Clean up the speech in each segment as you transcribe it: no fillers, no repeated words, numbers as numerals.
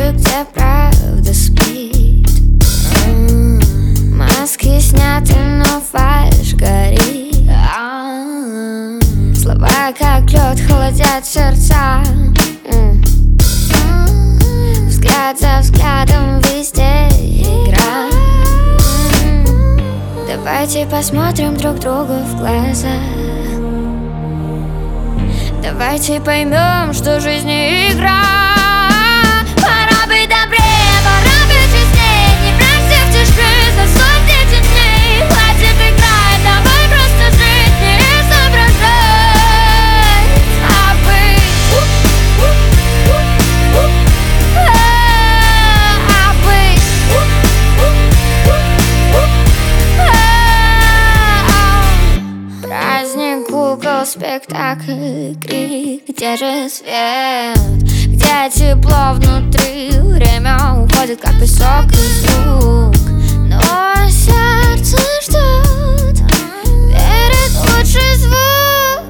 танцую, где правда спит. Маски сняты, но фальшь горит. Слова как лед холодят сердца. Взгляд за взглядом везде игра. Давайте посмотрим друг другу в глаза. Давайте поймем, что жизнь не игра. Пора быть добрее, пора быть честнее. Не брать в тиши за сотни дней. Хватит играть, давай просто жить, не изображать, а быть. Праздник кукол, спектакль, крик. Где же свет? Где тепло внутри? Время уходит, как песок из рук. Но сердце ждет, верит в лучший звук.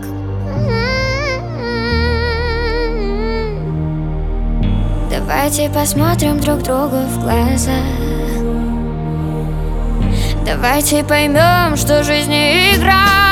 Давайте посмотрим друг другу в глаза. Давайте поймем, что жизнь не игра.